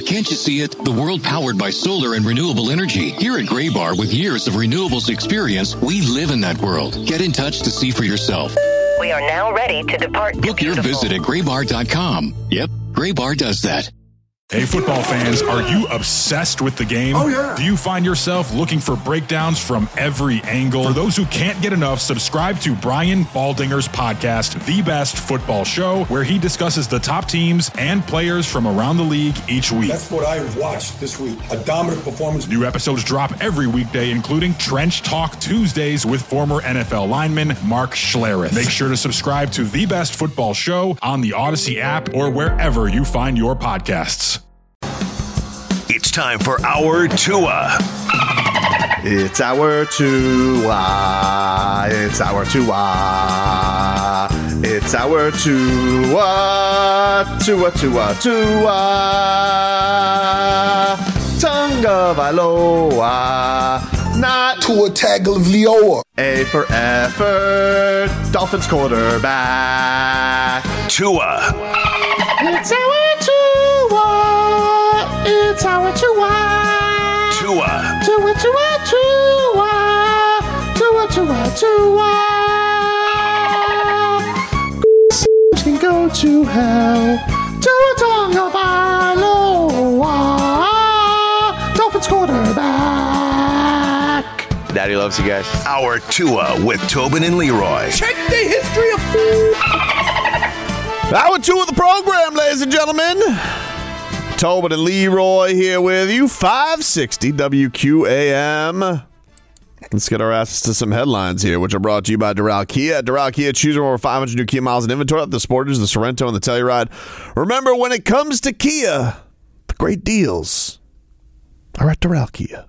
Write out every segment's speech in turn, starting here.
can't you see it? The world powered by solar and renewable energy. Here at Graybar, with years of renewables experience, we live in that world. Get in touch to see for yourself. We are now ready to depart. Book your visit at graybar.com. Yep, Graybar does that. Hey, football fans, are you obsessed with the game? Oh, yeah. Do you find yourself looking for breakdowns from every angle? For those who can't get enough, subscribe to Brian Baldinger's podcast, The Best Football Show, where he discusses the top teams and players from around the league each week. That's what I watched this week. A dominant performance. New episodes drop every weekday, including Trench Talk Tuesdays with former NFL lineman Mark Schlereth. Make sure to subscribe to The Best Football Show on the Odyssey app or wherever you find your podcasts. It's time for Our Tua. It's our Tua. It's our Tua. It's our Tua. Tua, Tua, Tua. Tonga Vailoa. Not Tua Tagovailoa. A for effort. Dolphins quarterback. Tua. It's our Tua. It's our Tua. Tua. Tua, Tua, Tua. Tua, Tua, Tua. Can go to hell. Tua Tonga Vailoa. Dolphins quarterback. Daddy loves you guys. Our Tua with Tobin and Leroy. Check the history of food. Hour 2 of the program, ladies and gentlemen. Tobin and Leroy here with you. 560 WQAM. Let's get our asses to some headlines here, which are brought to you by Doral Kia. At Doral Kia, choose from over 500 new Kia miles in inventory. The Sportage, the Sorento, and the Telluride. Remember, when it comes to Kia, the great deals are at Doral Kia.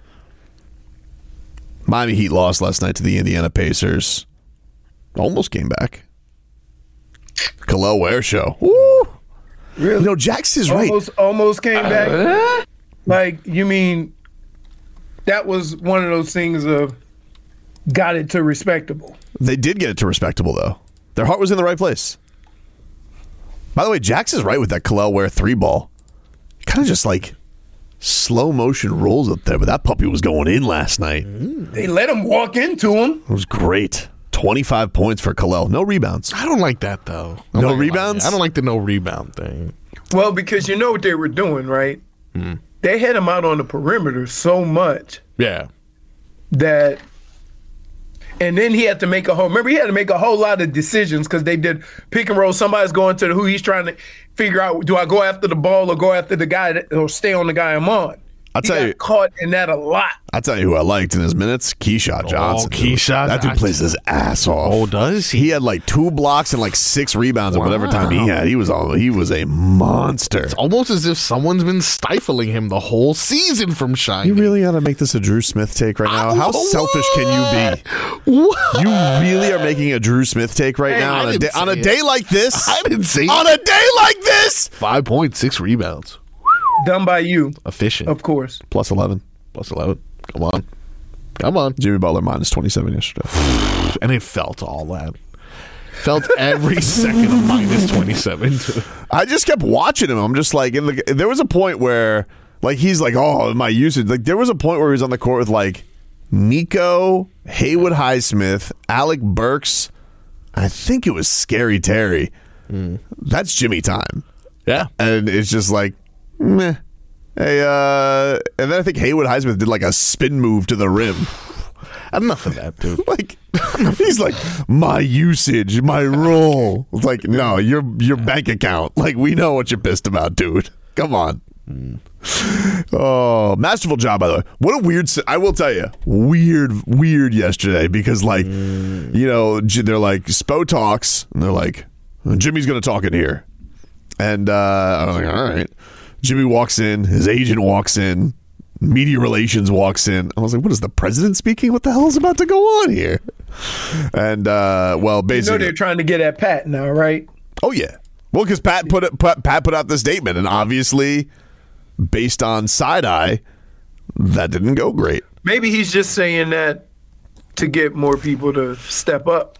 Miami Heat lost last night to the Indiana Pacers. Almost came back. Khalil Ware show. Woo! Really? You know, Jax is right. Almost came back. Like, you mean that was one of those things of got it to respectable. They did get it to respectable, though. Their heart was in the right place. By the way, Jax is right with that Khalil Ware 3-ball. Kind of just like slow motion rolls up there, but that puppy was going in last night. They let him walk into him. It was great. 25 points for Khalil. No rebounds. I don't like that, though. No rebounds? I don't like the no rebound thing. Well, because you know what they were doing, right? They had him out on the perimeter so much Yeah. that, and then he had to make remember he had to make a whole lot of decisions because they did pick and roll. Somebody's going to who he's trying to figure out, do I go after the ball or go after the guy or stay on the guy I'm on? I'll tell you, caught in that a lot. I'll tell you who I liked in his minutes. Keyshawn Johnson. Keyshawn. That dude plays his ass off. Oh, does he? He had like 2 blocks and like 6 rebounds or whatever time he had. He was a monster. It's almost as if someone's been stifling him the whole season from shining. You really ought to make this a Drew Smith take right now. How selfish can you be? What? You really are making a Drew Smith take right now on a day like this? I didn't say on a day like this. 5 points, 6 rebounds. Done by you. Efficient. Of course. Plus 11. Plus 11. Come on. Jimmy Butler minus 27 yesterday. And it felt all that. Felt every second of minus 27. I just kept watching him. I'm just like, there was a point where, like, he's like, oh, my usage. Like, there was a point where he was on the court with, like, Nico, Haywood Highsmith, Alec Burks. I think it was Scary Terry. That's Jimmy time. Yeah. And it's just like, meh. Hey, and then I think Haywood Highsmith did like a spin move to the rim. Enough of that, dude. Like, he's like, my usage, my role. It's like, no, your bank account. Like, we know what you're pissed about, dude. Come on. Oh, masterful job, by the way. What a weird, I will tell you, weird yesterday because, like, you know, they're like, Spo talks, and they're like, Jimmy's going to talk in here. And I was like, all right. Jimmy walks in, his agent walks in, media relations walks in. I was like, what is the president speaking? What the hell is about to go on here? And, well, basically. You know they're trying to get at Pat now, right? Oh, yeah. Well, because Pat put out the statement, and obviously, based on side-eye, that didn't go great. Maybe he's just saying that to get more people to step up.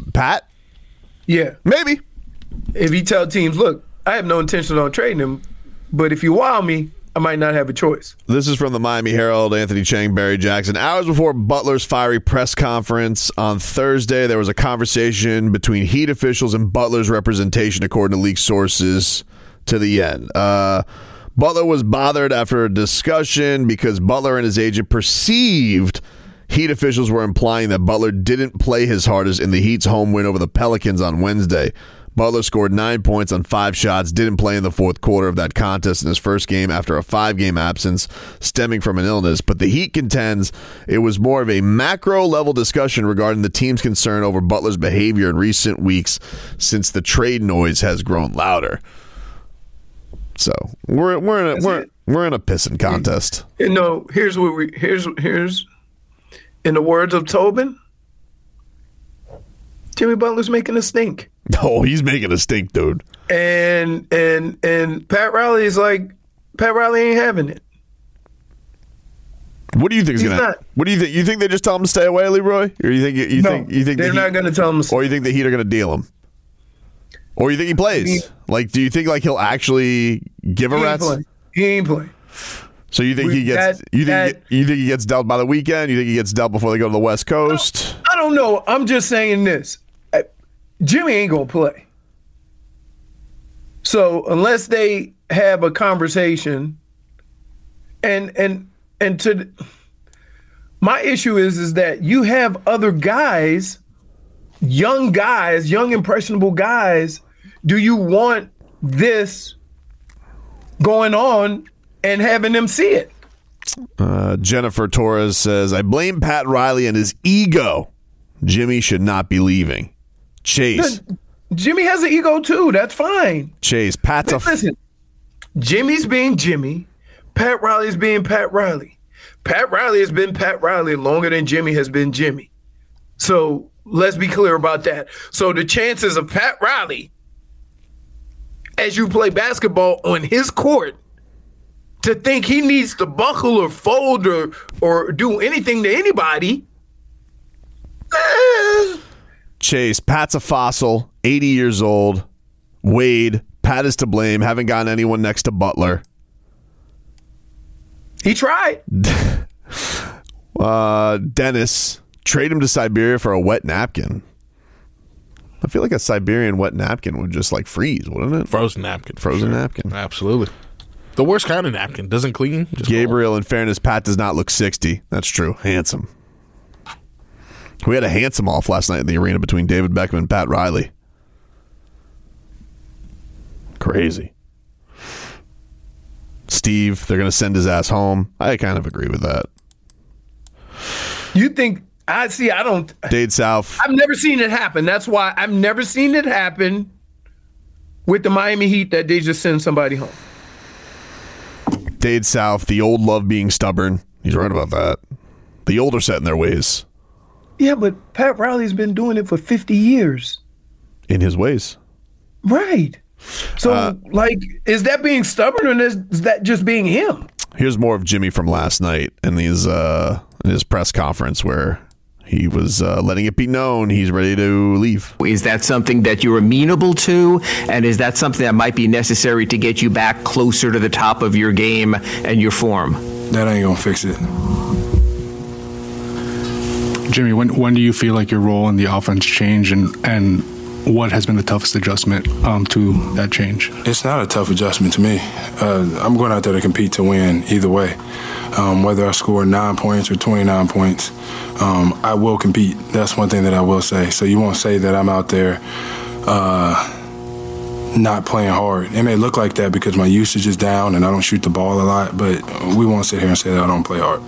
Pat? Yeah. Maybe. If he tell teams, look, I have no intention on trading him, But if you wow me, I might not have a choice. This is from the Miami Herald, Anthony Chang, Barry Jackson. Hours before Butler's fiery press conference on Thursday, there was a conversation between Heat officials and Butler's representation, according to leaked sources, to the end. Butler was bothered after a discussion because Butler and his agent perceived Heat officials were implying that Butler didn't play his hardest in the Heat's home win over the Pelicans on Wednesday. Butler scored 9 points on 5 shots, didn't play in the fourth quarter of that contest in his first game after a 5-game absence stemming from an illness. But the Heat contends it was more of a macro-level discussion regarding the team's concern over Butler's behavior in recent weeks since the trade noise has grown louder. So we're in a pissing contest. You know, here's in the words of Tobin, Jimmy Butler's making a stink. Oh, he's making a stink, dude. And Pat Riley is like, Pat Riley ain't having it. What do you think is going to? What do you think? You think they just tell him to stay away, Leroy, or you think they're not going to tell him? Or you think the Heat are going to deal him? Or you think he plays? Like, do you think like he'll actually give a rat's? He ain't playing. So you think he gets? You think he gets dealt by the weekend? You think he gets dealt before they go to the West Coast? I don't know. I'm just saying this. Jimmy ain't gonna play. So unless they have a conversation, and to my issue is that you have other guys, young impressionable guys. Do you want this going on and having them see it? Jennifer Torres says, I blame Pat Riley and his ego. Jimmy should not be leaving. Chase. Jimmy has an ego too. That's fine. Chase. Pat's listen, Jimmy's being Jimmy. Pat Riley's being Pat Riley. Pat Riley has been Pat Riley longer than Jimmy has been Jimmy. So let's be clear about that. So the chances of Pat Riley, as you play basketball on his court, to think he needs to buckle or fold or do anything to anybody. Chase, Pat's a fossil, 80 years old. Wade, Pat is to blame. Haven't gotten anyone next to Butler. He tried. Dennis, trade him to Siberia for a wet napkin. I feel like a Siberian wet napkin would just like freeze, wouldn't it? Frozen napkin. Frozen napkin. Absolutely. The worst kind of napkin. Doesn't clean. Just Gabriel, in fairness, Pat does not look 60. That's true. Handsome. We had a handsome off last night in the arena between David Beckham and Pat Riley. Crazy. Steve, they're going to send his ass home. I kind of agree with that. You think... I don't... Dade South. I've never seen it happen. That's why I've never seen it happen with the Miami Heat that they just send somebody home. Dade South, the old love being stubborn. He's right about that. The old are set in their ways. Yeah, but Pat Riley's been doing it for 50 years. In his ways. Right. So, is that being stubborn or is that just being him? Here's more of Jimmy from last night in his press conference where he was letting it be known he's ready to leave. Is that something that you're amenable to? And is that something that might be necessary to get you back closer to the top of your game and your form? That ain't going to fix it. Jimmy, when do you feel like your role in the offense changed and what has been the toughest adjustment to that change? It's not a tough adjustment to me. I'm going out there to compete to win either way. Whether I score 9 points or 29 points, I will compete. That's one thing that I will say. So you won't say that I'm out there not playing hard. It may look like that because my usage is down and I don't shoot the ball a lot, but we won't sit here and say that I don't play hard.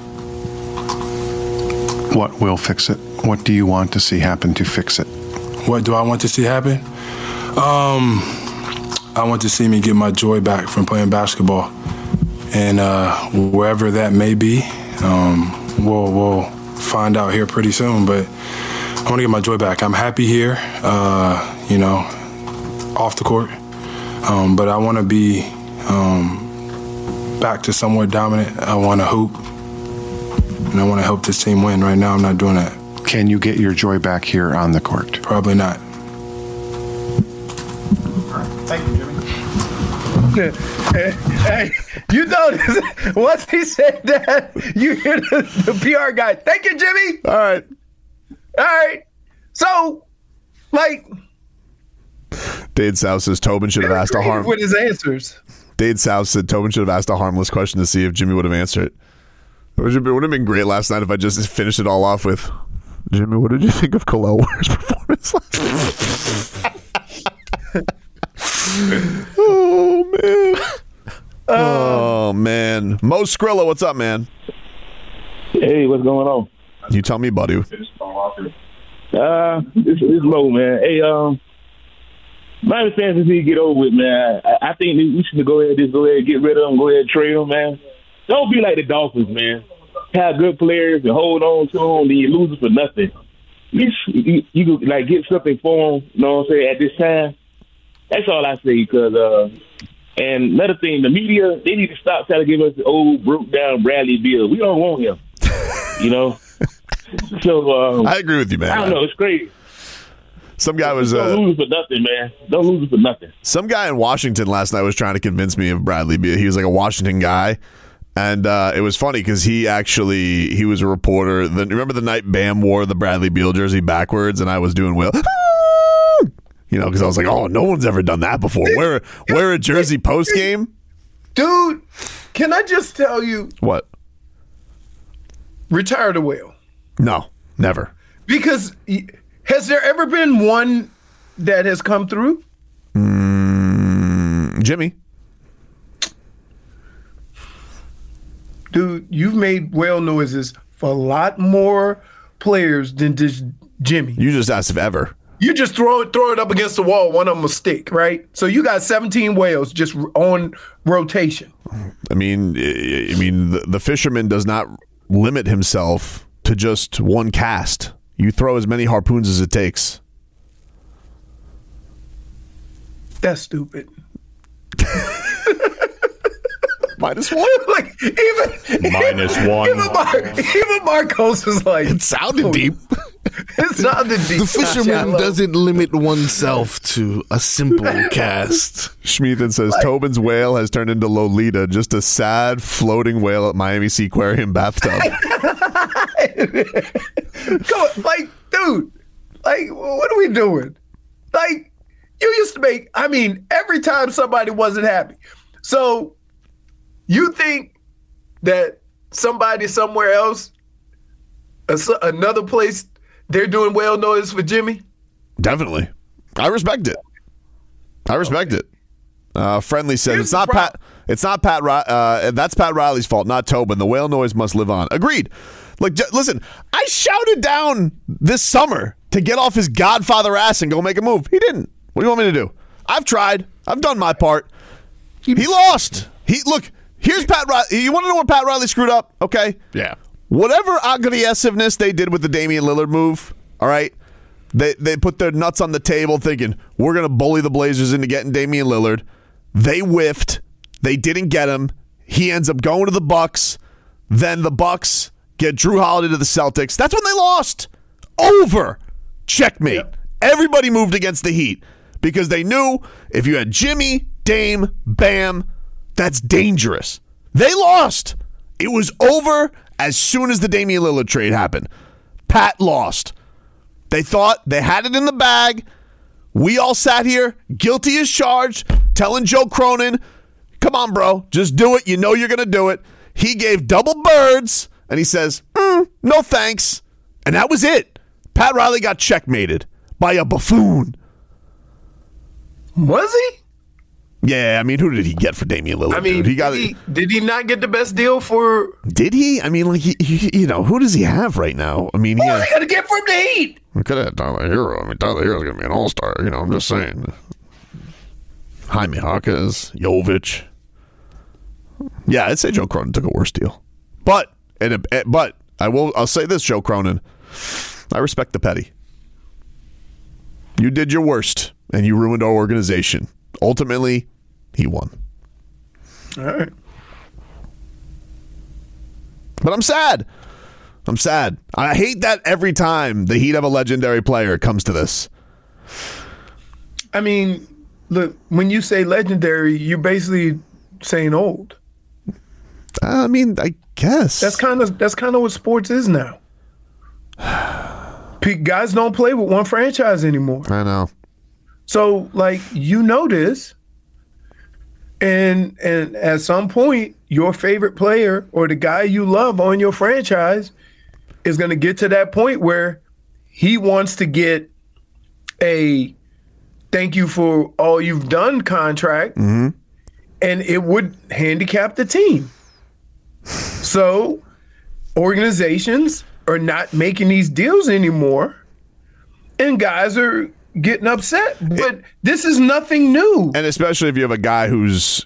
What will fix it? What do you want to see happen to fix it? What do I want to see happen? I want to see me get my joy back from playing basketball. And wherever that may be, we'll find out here pretty soon. But I want to get my joy back. I'm happy here, off the court. But I want to be back to somewhat dominant. I want to hoop. And I want to help this team win. Right now, I'm not doing that. Can you get your joy back here on the court? Probably not. Thank you, Jimmy. Hey, you notice once he said that, you hear the PR guy. Thank you, Jimmy. All right. So, like, Dade South says Tobin should have asked a with his answers. Dade South said Tobin should have asked a harmless question to see if Jimmy would have answered it. It would have been great last night if I just finished it all off with, Jimmy, what did you think of Khalil Ware's performance last night? Oh, man. Mo Skrilla, what's up, man? Hey, what's going on? You tell me, buddy. This is Mo, man. Hey, Miami fans need to get over with, man. I think we should go ahead and get rid of them, go ahead and trade them, man. Don't be like the Dolphins, man. Have good players and hold on to them, then you lose them for nothing. At least you could, like, get something for them, you know what I'm saying, at this time. That's all I say, because, and another thing, the media, they need to stop trying to give us the old, broke-down Bradley Beal. We don't want him, you know? So I agree with you, man. I don't know. It's crazy. Some guy was don't lose for nothing, man. Don't lose for nothing. Some guy in Washington last night was trying to convince me of Bradley Beal. He was like a Washington guy, and it was funny because he was a reporter. Remember the night Bam wore the Bradley Beal jersey backwards, and I was doing well, you know, because I was like, oh, no one's ever done that before. Wear a jersey post game, dude. Can I just tell you what? Retire the whale. No, never. Because has there ever been one that has come through? Jimmy. Dude, you've made whale noises for a lot more players than just Jimmy. You just asked if ever. You just throw it up against the wall, one of them will stick, right? So you got 17 whales just on rotation. I mean, the fisherman does not limit himself to just one cast. You throw as many harpoons as it takes. That's stupid. -1? Like, -1. Even Marcos is like, it sounded deep. It sounded deep. The fisherman doesn't limit oneself to a simple cast. Schmieden says Tobin's whale has turned into Lolita, just a sad floating whale at Miami Seaquarium bathtub. Come on, like, dude, like, what are we doing? Like, you used to make, I mean, every time somebody wasn't happy. So you think that somebody somewhere else, another place, they're doing whale noise for Jimmy? Definitely. I respect it. Friendly said it's not Pat. That's Pat Riley's fault, not Tobin. The whale noise must live on. Agreed. Like, listen, I shouted down this summer to get off his godfather ass and go make a move. He didn't. What do you want me to do? I've tried. I've done my part. He lost. Here's Pat Riley. You want to know where Pat Riley screwed up? Okay. Yeah. Whatever aggressiveness they did with the Damian Lillard move, all right, they put their nuts on the table thinking, we're going to bully the Blazers into getting Damian Lillard. They whiffed. They didn't get him. He ends up going to the Bucks. Then the Bucks get Drew Holiday to the Celtics. That's when they lost. Over. Checkmate. Yep. Everybody moved against the Heat because they knew if you had Jimmy, Dame, Bam, that's dangerous. They lost. It was over as soon as the Damian Lillard trade happened. Pat lost. They thought they had it in the bag. We all sat here, guilty as charged, telling Joe Cronin, come on, bro, just do it. You know you're going to do it. He gave double birds, and he says, no thanks. And that was it. Pat Riley got checkmated by a buffoon. Was he? Yeah, I mean, who did he get for Damian Lillard? I mean, dude? Did he not get the best deal for? Did he? I mean, like, you know, who does he have right now? I mean, what are they going to get from the Heat? We could have had Tyler Hero. I mean, Tyler Hero's going to be an all-star. You know, I'm just saying. Jaime Jaquez, Jovic. Yeah, I'd say Joe Cronin took a worse deal. But I'll say this, Joe Cronin. I respect the petty. You did your worst, and you ruined our organization. Ultimately, he won. All right. But I'm sad. I hate that every time the Heat have a legendary player, it comes to this. I mean, look, when you say legendary, you're basically saying old. I mean, I guess that's kind of what sports is now. Guys don't play with one franchise anymore. I know. So, like, this, and at some point, your favorite player or the guy you love on your franchise is going to get to that point where he wants to get a thank you for all you've done contract, and it would handicap the team. So organizations are not making these deals anymore, and guys are getting upset. But this is nothing new. And especially if you have a guy who's,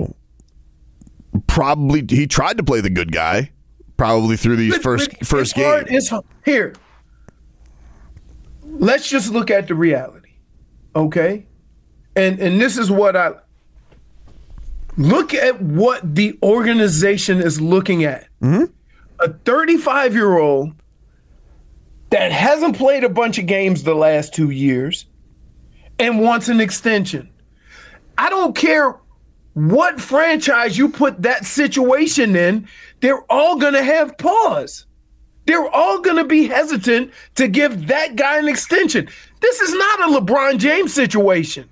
probably he tried to play the good guy, probably through these first games. Here, let's just look at the reality, okay? And this is what look at what the organization is looking at. A 35-year-old that hasn't played a bunch of games the last 2 years and wants an extension. I don't care what franchise you put that situation in, they're all going to have pause. They're all going to be hesitant to give that guy an extension. This is not a LeBron James situation.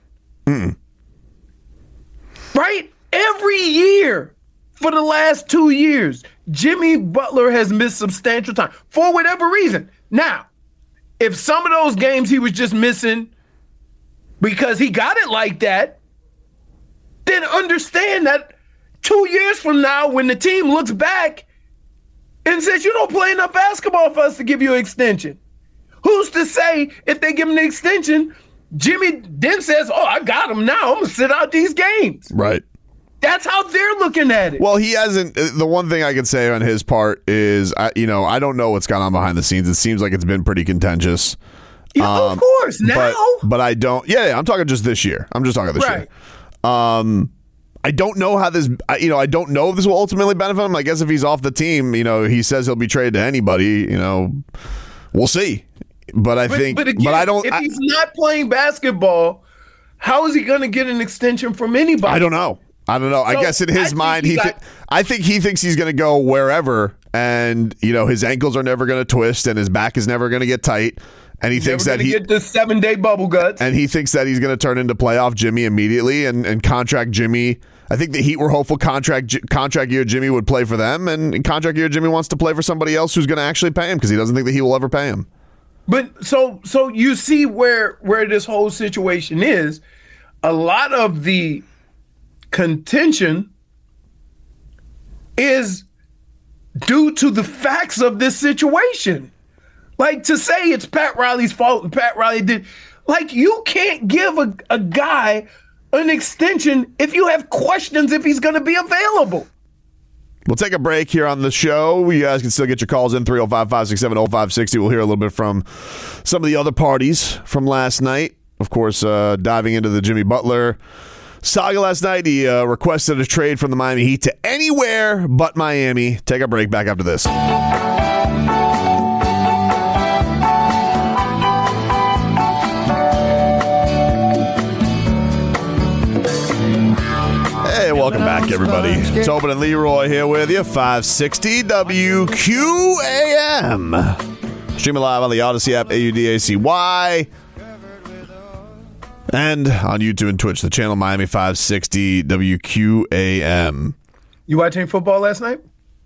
Right? Every year for the last 2 years, Jimmy Butler has missed substantial time for whatever reason. Now, if some of those games he was just missing because he got it like that, then understand that 2 years from now, when the team looks back and says, you don't play enough basketball for us to give you an extension. Who's to say if they give him the extension, Jimmy then says, oh, I got him now. I'm going to sit out these games. Right. That's how they're looking at it. Well, he hasn't. The one thing I could say on his part is, I don't know what's gone on behind the scenes. It seems like it's been pretty contentious. Yeah, of course. Now. But I don't. Yeah, I'm talking just this year. I'm just talking this year. I don't know how this, I don't know if this will ultimately benefit him. I guess if he's off the team, he says he'll be traded to anybody, we'll see. But I think, again, but I don't. If he's not playing basketball, how is he going to get an extension from anybody? I don't know. I guess in his mind, I think he thinks he's going to go wherever, and his ankles are never going to twist, and his back is never going to get tight, and he thinks that he get the 7-day bubble guts, and he thinks that he's going to turn into playoff Jimmy immediately, and contract Jimmy. I think the Heat were hopeful contract year Jimmy would play for them, and contract year Jimmy wants to play for somebody else who's going to actually pay him because he doesn't think that he will ever pay him. But so you see where this whole situation is. A lot of the contention is due to the facts of this situation. Like, to say it's Pat Riley's fault and Pat Riley did, like, you can't give a guy an extension if you have questions if he's going to be available. We'll take a break here on the show. You guys can still get your calls in, 305-567-0560. We'll hear a little bit from some of the other parties from last night. Of course, diving into the Jimmy Butler saga last night. He requested a trade from the Miami Heat to anywhere but Miami. Take a break. Back after this. Hey, welcome back, everybody. Tobin and Leroy here with you, 560 WQAM. Streaming live on the Odyssey app, AUDACY. And on YouTube and Twitch, the channel Miami 560 WQAM. You watching football last night?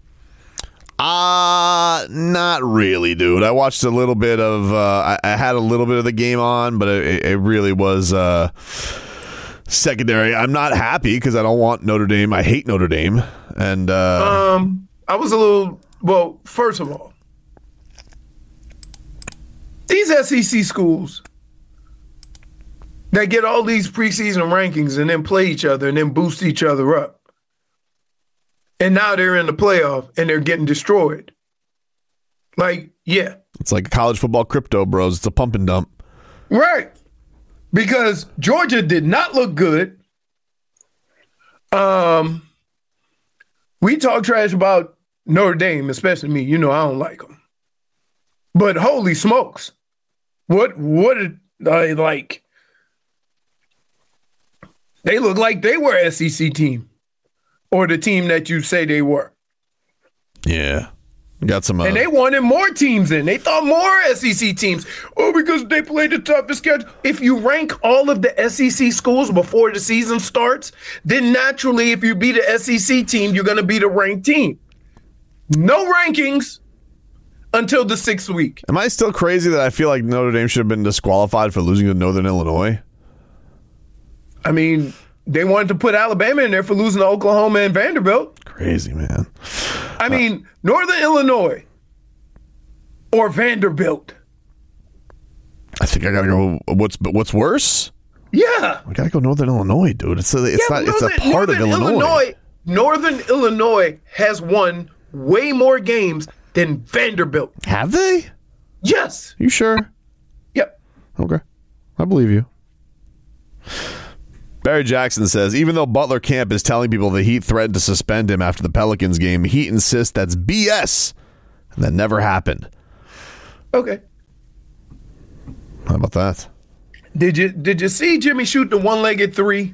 Not really, dude. I watched a little bit of, I had a little bit of the game on, but it really was secondary. I'm not happy because I don't want Notre Dame. I hate Notre Dame. And I was a little, well, first of all, these SEC schools that get all these preseason rankings and then play each other and then boost each other up. And now they're in the playoff and they're getting destroyed. Like, yeah. It's like college football crypto, bros. It's a pump and dump. Right. Because Georgia did not look good. We talk trash about Notre Dame, especially me. I don't like them. But holy smokes. What like... They look like they were an SEC team or the team that you say they were. Yeah. Got some. And they wanted more teams in. They thought more SEC teams. Oh, because they played the toughest schedule. If you rank all of the SEC schools before the season starts, then naturally, if you beat an SEC team, you're going to beat a ranked team. No rankings until the 6th week. Am I still crazy that I feel like Notre Dame should have been disqualified for losing to Northern Illinois? I mean, they wanted to put Alabama in there for losing to Oklahoma and Vanderbilt. Crazy, man. I mean, Northern Illinois or Vanderbilt. I think I gotta go. What's worse? Yeah, I gotta go Northern Illinois, dude. It's a part of Illinois. Northern Illinois has won way more games than Vanderbilt. Have they? Yes. You sure? Yep. Okay, I believe you. Barry Jackson says, even though Butler Camp is telling people the Heat threatened to suspend him after the Pelicans game, Heat insists that's BS and that never happened. Okay. How about that? Did you see Jimmy shoot the one-legged three?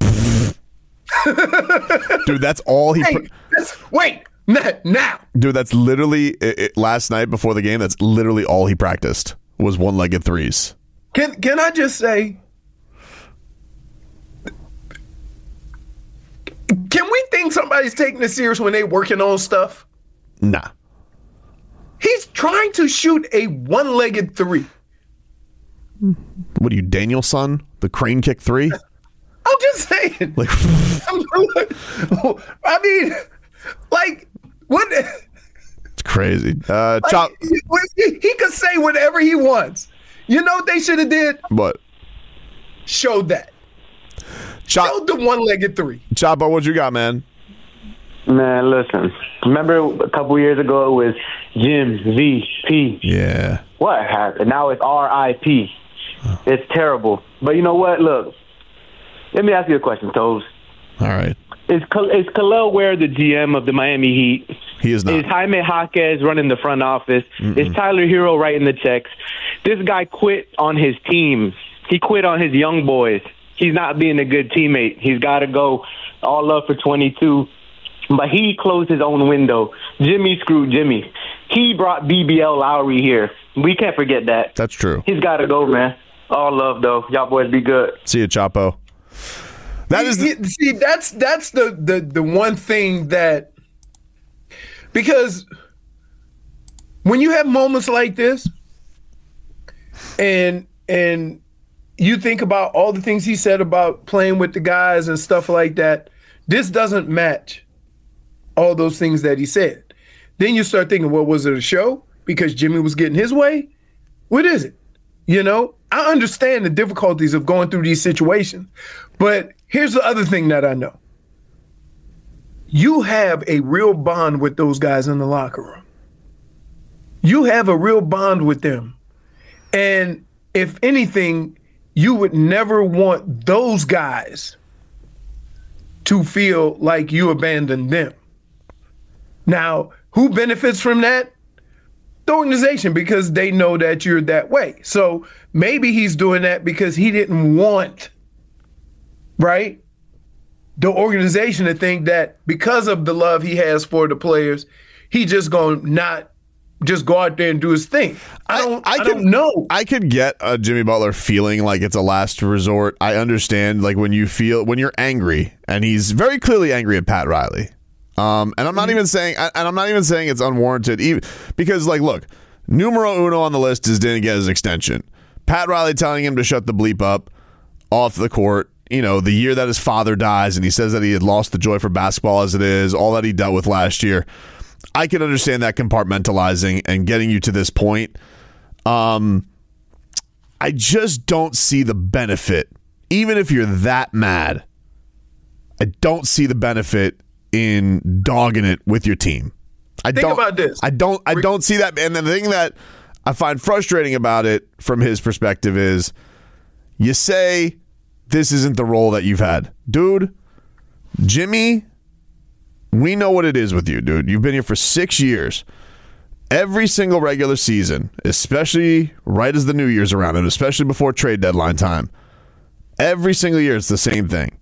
Dude, that's all he... Wait, now. Dude, that's literally... last night before the game, that's literally all he practiced was one-legged threes. Can I just say... Can we think somebody's taking this serious when they working on stuff? Nah. He's trying to shoot a one-legged three. What are you, Danielson? The crane kick three? I'm just saying. Like, I mean, like, what? It's crazy. Chop. He could say whatever he wants. You know what they should have did? What? Showed that. Showed the one-legged three. Chapo, what you got, man? Man, listen. Remember a couple years ago it was Jim VP. Yeah. What happened? Now it's RIP. It's terrible. But you know what? Look, let me ask you a question, Toes. All right. Is Khalil Ware the GM of the Miami Heat? He is not. Is Jaime Jaquez running the front office? Is Tyler Hero writing the checks? This guy quit on his team. He quit on his young boys. He's not being a good teammate. He's got to go. All love for 22. But he closed his own window. Jimmy screwed Jimmy. He brought BBL Lowry here. We can't forget that. That's true. He's got to go, man. All love, though. Y'all boys be good. See you, Chapo. That's the one thing that, because when you have moments like this and you think about all the things he said about playing with the guys and stuff like that, this doesn't match all those things that he said. Then you start thinking, well, was it a show because Jimmy was getting his way? What is it? You know, I understand the difficulties of going through these situations, but here's the other thing that I know. You have a real bond with those guys in the locker room. You have a real bond with them. And if anything, you would never want those guys to feel like you abandoned them. Now, who benefits from that? The organization, because they know that you're that way. So maybe he's doing that because he didn't want, right, the organization to think that because of the love he has for the players, he just going to not just go out there and do his thing. I don't know. I could get a Jimmy Butler feeling like it's a last resort. I understand, like, when you're angry, and he's very clearly angry at Pat Riley. And I'm not even saying it's unwarranted, even because, like, look, numero uno on the list is didn't get his extension. Pat Riley telling him to shut the bleep up off the court. You know, the year that his father dies, and he says that he had lost the joy for basketball as it is, all that he dealt with last year. I can understand that compartmentalizing and getting you to this point. I just don't see the benefit, even if you're that mad. I don't see the benefit in dogging it with your team. Think about this. I don't see that. And the thing that I find frustrating about it from his perspective is you say this isn't the role that you've had. Dude, Jimmy, we know what it is with you, dude. You've been here for 6 years. Every single regular season, especially right as the New Year's around, and especially before trade deadline time, every single year it's the same thing.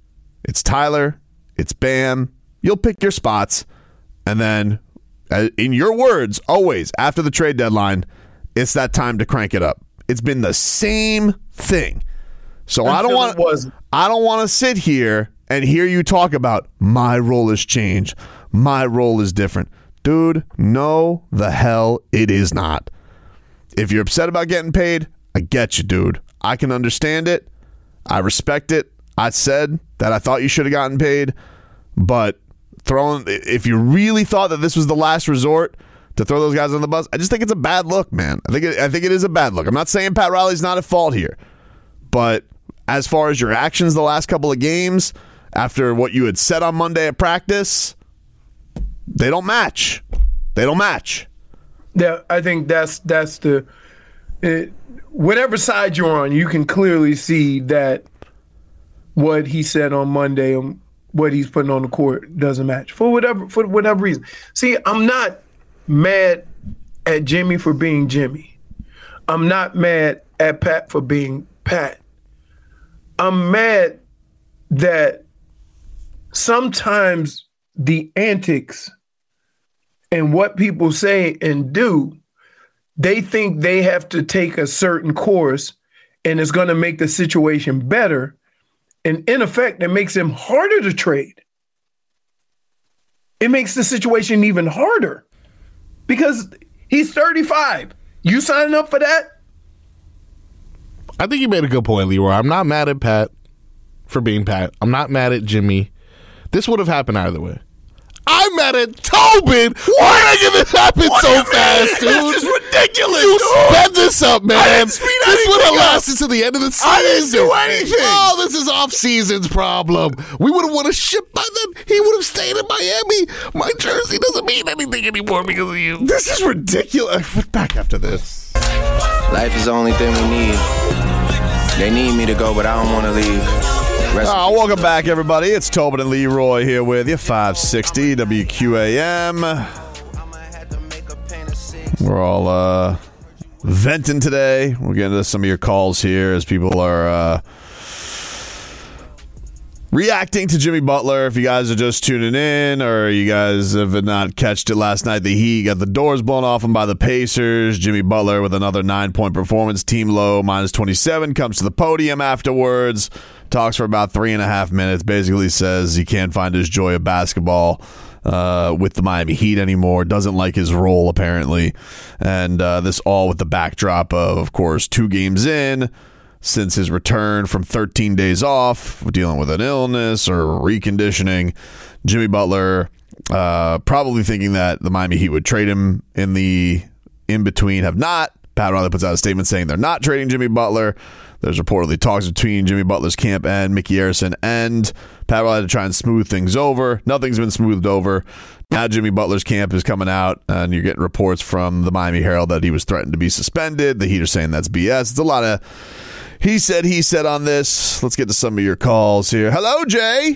It's Tyler. It's Bam. You'll pick your spots. And then, in your words, always, after the trade deadline, it's that time to crank it up. It's been the same thing. So I don't want to sit here and hear you talk about my role has changed. My role is different. Dude, no, the hell it is not. If you're upset about getting paid, I get you, dude. I can understand it. I respect it. I said that I thought you should have gotten paid, but if you really thought that this was the last resort to throw those guys on the bus, I just think it's a bad look, man. I think it is a bad look. I'm not saying Pat Riley's not at fault here, but as far as your actions the last couple of games, after what you had said on Monday at practice, they don't match. They don't match. Yeah, I think that's the whatever side you're on, you can clearly see that what he said on Monday and what he's putting on the court doesn't match for whatever reason. See, I'm not mad at Jimmy for being Jimmy. I'm not mad at Pat for being Pat. I'm mad that sometimes the antics and what people say and do, they think they have to take a certain course and it's going to make the situation better. And in effect, it makes him harder to trade. It makes the situation even harder because he's 35. You signing up for that? I think you made a good point, Leroy. I'm not mad at Pat for being Pat. I'm not mad at Jimmy. This would have happened either way. I'm mad at Tobin. Why did this happen so fast, dude? This is ridiculous. You sped this up, man. This would have lasted to the end of the season. I didn't do anything. Oh, this is off-season's problem. We would have won a ship by then. He would have stayed in Miami. My jersey doesn't mean anything anymore because of you. This is ridiculous. We're back after this. Life is the only thing we need. They need me to go, but I don't want to leave. Welcome back, everybody. It's Tobin and Leroy here with you, 560 WQAM. We're all venting today. We'll get into some of your calls here as people are reacting to Jimmy Butler. If you guys are just tuning in or you guys have not catched it last night, the Heat got the doors blown off them by the Pacers. Jimmy Butler with another 9-point performance. Team low, minus 27, comes to the podium afterwards. Talks for about 3.5 minutes. Basically says he can't find his joy of basketball with the Miami Heat anymore. Doesn't like his role, apparently. And this all with the backdrop of course, 2 games in since his return from 13 days off, dealing with an illness or reconditioning. Jimmy Butler probably thinking that the Miami Heat would trade him in the in-between, have not. Pat Riley puts out a statement saying they're not trading Jimmy Butler. There's reportedly talks between Jimmy Butler's camp and Mickey Arison and Pat Riley to try and smooth things over. Nothing's been smoothed over. Now Jimmy Butler's camp is coming out, and you're getting reports from the Miami Herald that he was threatened to be suspended. The Heat are saying that's BS. It's a lot of he said on this. Let's get to some of your calls here. Hello, Jay.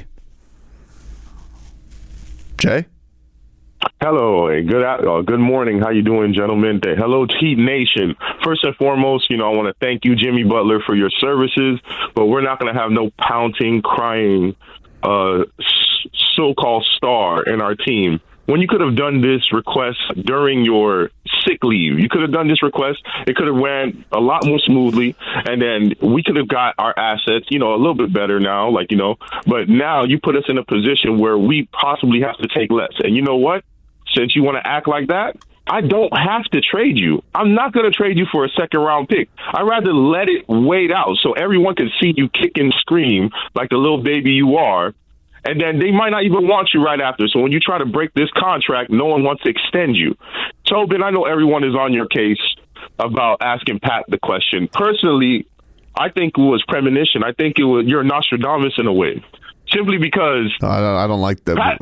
Jay? Hello, good morning. How you doing, gentlemen? Hello, Heat Nation. First and foremost, I want to thank you, Jimmy Butler, for your services, but we're not going to have no pouting, crying, so-called star in our team. When you could have done this request during your sick leave, you could have done this request. It could have ran a lot more smoothly, and then we could have got our assets, a little bit better now, but now you put us in a position where we possibly have to take less. And you know what? Since you want to act like that, I don't have to trade you. I'm not going to trade you for a second-round pick. I'd rather let it wait out so everyone can see you kick and scream like the little baby you are. And then they might not even want you right after. So when you try to break this contract, no one wants to extend you. Tobin, I know everyone is on your case about asking Pat the question. Personally, I think it was premonition. I think you're Nostradamus in a way. Simply because... I don't like that. Pat,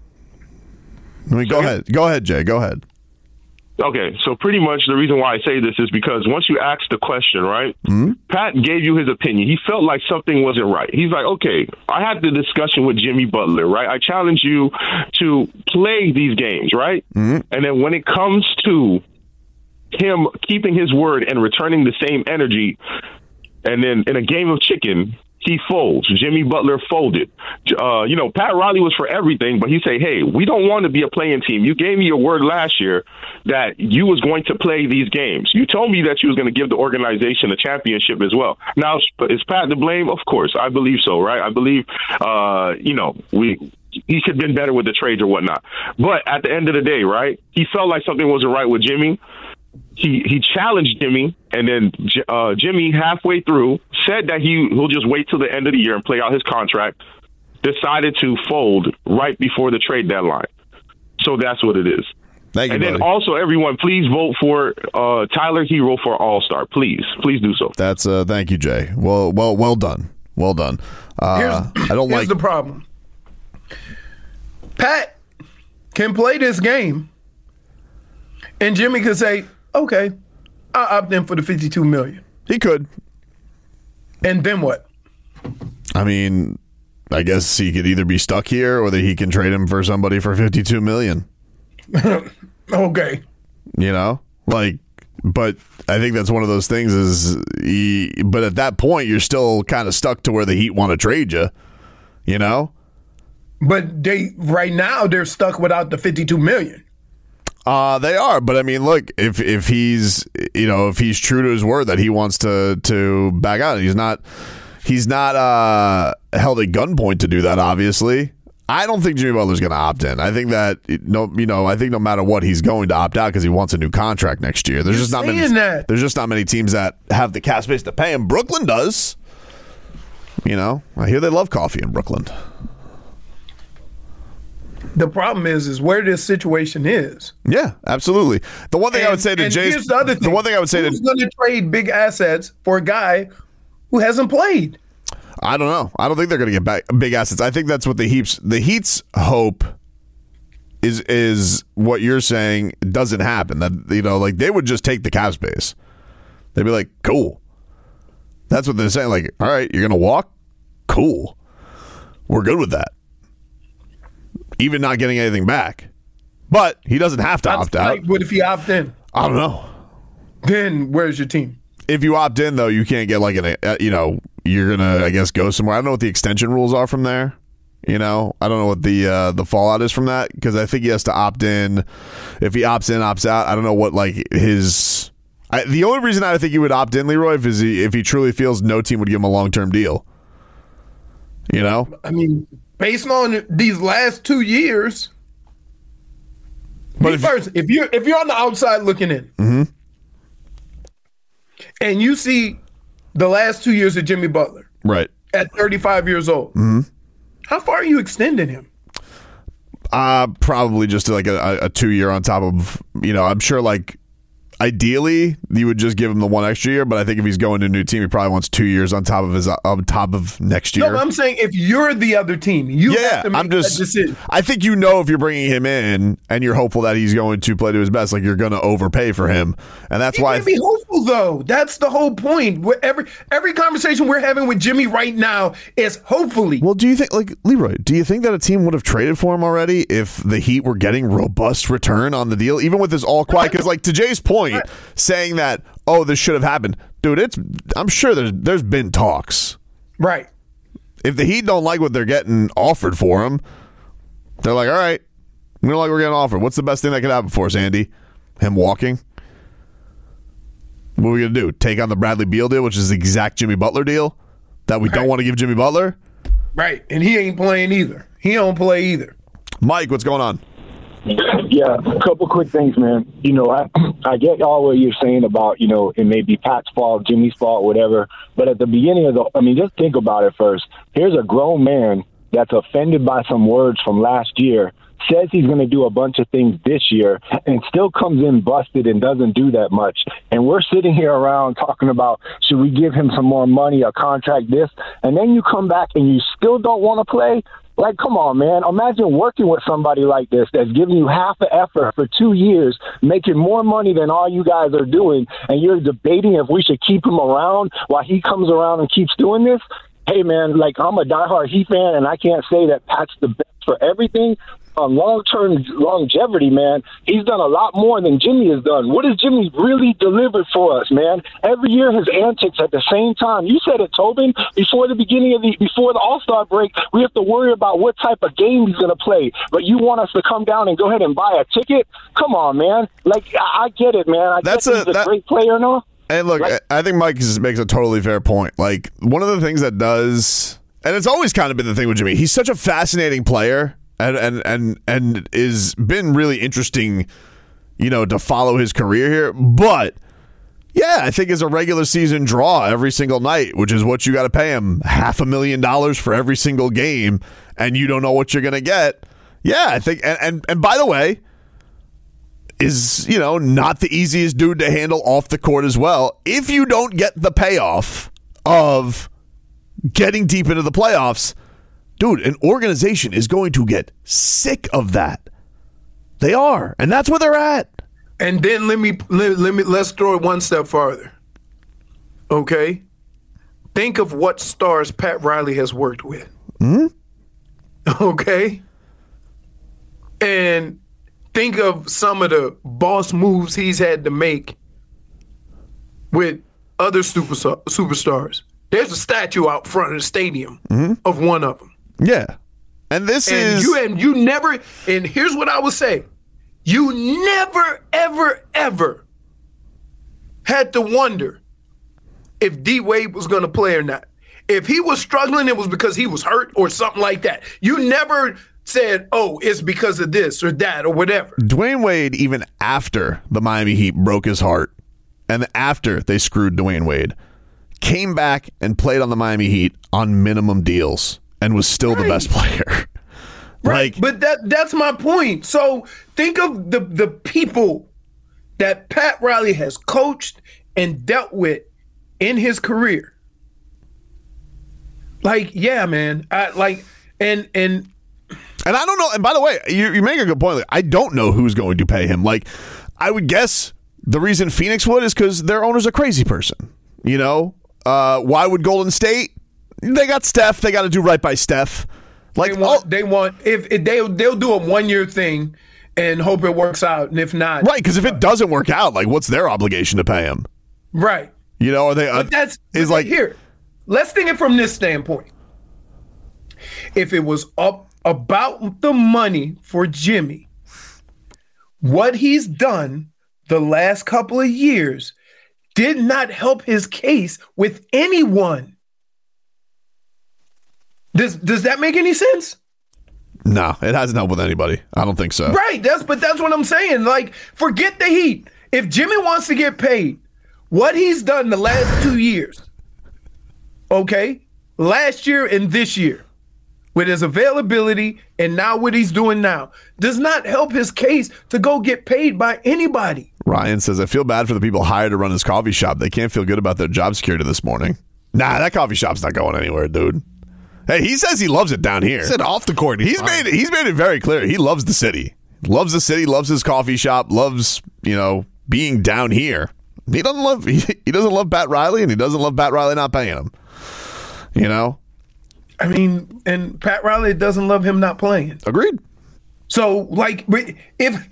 go ahead. Go ahead, Jay. Go ahead. Okay, so pretty much the reason why I say this is because once you ask the question, right, Pat gave you his opinion. He felt like something wasn't right. He's like, okay, I had the discussion with Jimmy Butler, right? I challenge you to play these games, right? And then when it comes to him keeping his word and returning the same energy, and then in a game of chicken, he folds. Jimmy Butler folded. Pat Riley was for everything, but he said, hey, we don't want to be a playing team. You gave me your word last year that you was going to play these games. You told me that you was going to give the organization a championship as well. Now, is Pat to blame? Of course. I believe so, right? I believe, he could have been better with the trades or whatnot. But at the end of the day, right, he felt like something wasn't right with Jimmy. He challenged Jimmy, and then Jimmy, halfway through, said that he'll just wait till the end of the year and play out his contract, decided to fold right before the trade deadline. So that's what it is. Thank you, and then buddy. also, everyone, please vote for Tyler Hero for All-Star. Please do so. That's thank you, Jay. Well done. Well done. Here's the problem. Pat can play this game, and Jimmy could say, okay, I'll opt in for the $52 million. He could. And then what? I mean, I guess he could either be stuck here or that he can trade him for somebody for $52 million. Okay. But I think that's one of those things but at that point, you're still kind of stuck to where the Heat want to trade you, But right now they're stuck without the $52 million. They are, but I mean, look, if he's true to his word that he wants to back out, he's not held at gunpoint to do that. Obviously, I don't think Jimmy Butler's going to opt in. I think that no matter what, he's going to opt out because he wants a new contract next year. There's just not many teams that have the cap space to pay him. Brooklyn does. I hear they love coffee in Brooklyn. The problem is where this situation is. Yeah, absolutely. The one thing I would say to Jay's, here's the other thing. Who's going to trade big assets for a guy who hasn't played? I don't know. I don't think they're going to get back big assets. I think that's what the Heat's hope is what you're saying doesn't happen. That they would just take the cap space. They'd be like, cool. That's what they're saying. Like, all right, you're going to walk? Cool. We're good with that. Even not getting anything back. But he doesn't have to opt out. What if he opt in? I don't know. Then where's your team? If you opt in, though, you can't get you're going to, I guess, go somewhere. I don't know what the extension rules are from there. I don't know what the fallout is from that because I think he has to opt in. If he opts in, opts out, I don't know what his... the only reason I think he would opt in, Leroy, is if he truly feels no team would give him a long-term deal. I mean, based on these last 2 years... But if you're on the outside looking in, mm-hmm. and you see the last 2 years of Jimmy Butler, right, at 35 years old, mm-hmm. how far are you extending him? Probably just like a 2 year on top of, I'm sure ideally you would just give him the one extra year, but I think if he's going to a new team, he probably wants 2 years on top of next year. No, but I'm saying if you're the other team, you have to make that decision. I think if you're bringing him in and you're hopeful that he's going to play to his best, you're going to overpay for him, and that's why. You can't be hopeful though. That's the whole point. Every conversation we're having with Jimmy right now is hopefully. Well, do you think, Leroy? Do you think that a team would have traded for him already if the Heat were getting robust return on the deal, even with this all quiet? Because, to Jay's point. Right. Saying that, this should have happened, dude. I'm sure there's been talks, right? If the Heat don't like what they're getting offered for him, they're like, all right, we don't like what we're getting offered. What's the best thing that could happen for us, Andy? Him walking? What are we gonna do? Take on the Bradley Beal deal, which is the exact Jimmy Butler deal that we don't want to give Jimmy Butler, right? And he ain't playing either. He don't play either. Mike, what's going on? Yeah, a couple quick things, man. I get all what you're saying about, it may be Pat's fault, Jimmy's fault, whatever. But at the beginning of just think about it first. Here's a grown man that's offended by some words from last year, says he's going to do a bunch of things this year, and still comes in busted and doesn't do that much. And we're sitting here around talking about, should we give him some more money, a contract, this? And then you come back and you still don't want to play? Come on, man. Imagine working with somebody like this that's giving you half the effort for 2 years, making more money than all you guys are doing, and you're debating if we should keep him around while he comes around and keeps doing this. Hey, man, I'm a diehard Heat fan, and I can't say that Pat's the best for everything, long-term longevity, man, he's done a lot more than Jimmy has done. What has Jimmy really delivered for us, man? Every year his antics at the same time. You said it, Tobin, before the All-Star break, we have to worry about what type of game he's going to play. But you want us to come down and go ahead and buy a ticket? Come on, man. Like, I get it, man. He's a great player and all. And look, I think Mike makes a totally fair point. Like, one of the things that does, and it's always kind of been the thing with Jimmy, he's such a fascinating player. And is been really interesting, to follow his career here. But yeah, I think as a regular season draw every single night, which is what you got to pay him, $500,000 for every single game, and you don't know what you're going to get. Yeah, I think, and by the way, is not the easiest dude to handle off the court as well. If you don't get the payoff of getting deep into the playoffs, dude, an organization is going to get sick of that. They are, and that's where they're at. And then let's throw it one step farther. Okay? Think of what stars Pat Riley has worked with. Okay? And think of some of the boss moves he's had to make with other superstars. There's a statue out front of the stadium of one of them. Yeah. And you never, and here's what I would say. You never, ever, ever had to wonder if D-Wade was going to play or not. If he was struggling, it was because he was hurt or something like that. You never said, oh, it's because of this or that or whatever. Dwayne Wade, even after the Miami Heat broke his heart and after they screwed Dwayne Wade, came back and played on the Miami Heat on minimum deals. And was still the best player. Right. But that's my point. So think of the people that Pat Riley has coached and dealt with in his career. Like, yeah, man. And I don't know. And by the way, you make a good point. Like, I don't know who's going to pay him. Like, I would guess the reason Phoenix would is because their owner's a crazy person. Why would Golden State? They got Steph. They got to do right by Steph. Like they'll do a 1-year thing and hope it works out, and if not, right? Because if it doesn't work out, like what's their obligation to pay him? Right. Are they? Here. Let's think it from this standpoint. If it was up about the money for Jimmy, what he's done the last couple of years did not help his case with anyone. Does that make any sense? No, it hasn't helped with anybody. I don't think so. Right. That's what I'm saying. Like, forget the Heat. If Jimmy wants to get paid, what he's done the last 2 years, okay, last year and this year, with his availability and now what he's doing now, does not help his case to go get paid by anybody. Ryan says, I feel bad for the people hired to run his coffee shop. They can't feel good about their job security this morning. Nah, that coffee shop's not going anywhere, dude. Hey, he says he loves it down here. He said off the court. He's made it very clear. He loves the city. Loves the city, loves his coffee shop, loves, being down here. He doesn't love Pat Riley, and he doesn't love Pat Riley not paying him. I mean, and Pat Riley doesn't love him not playing. Agreed. So, like, if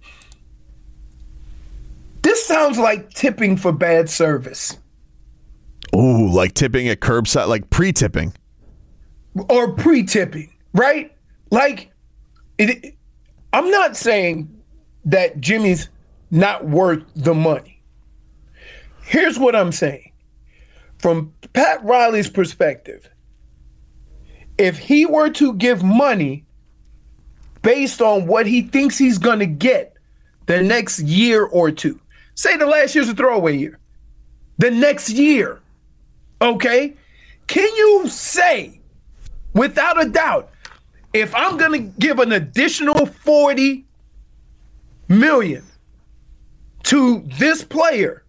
this sounds like tipping for bad service. Ooh, like tipping at curbside, like pre-tipping. Or pre-tipping, right? Like, I'm not saying that Jimmy's not worth the money. Here's what I'm saying. From Pat Riley's perspective, if he were to give money based on what he thinks he's going to get the next year or two, say the last year's a throwaway year, the next year, okay? Can you say, without a doubt, if I'm going to give an additional $40 million to this player,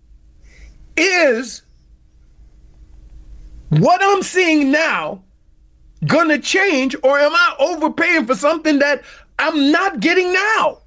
is what I'm seeing now going to change, or am I overpaying for something that I'm not getting now?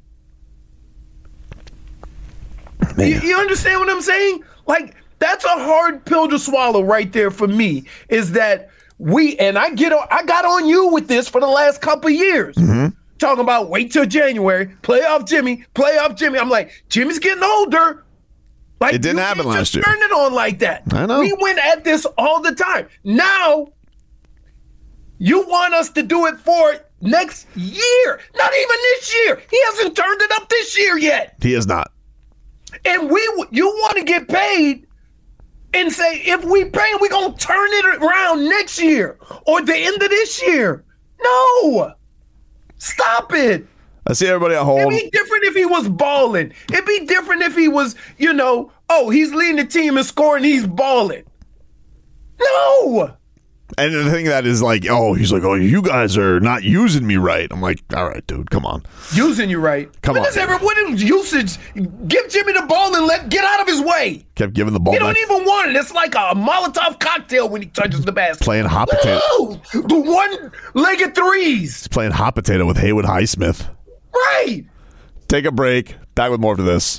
You understand what I'm saying? Like, that's a hard pill to swallow right there for me, is that I got on you with this for the last couple of years. Mm-hmm. talking about wait till January, playoff Jimmy. I'm like, Jimmy's getting older. Like, it didn't happen last year. Turn it on like that. I know. We went at this all the time. Now, you want us to do it for next year. Not even this year. He hasn't turned it up this year yet. He has not. And you want to get paid and say, if we pay him, we're going to turn it around next year or the end of this year. No. Stop it. I see everybody at home. It'd be different if he was balling. It'd be different if he was, he's leading the team in scoring, he's balling. No. And the thing that is like, he's like, you guys are not using me right. I'm like, all right, dude, come on. Using you right. Come on. What is usage? Give Jimmy the ball and get out of his way. Kept giving the ball He back. don't even want it. It's like a Molotov cocktail when he touches the basket. Playing hot potato. No, the one-legged threes. He's playing hot potato with Haywood Highsmith. Right. Take a break. Back with more of this.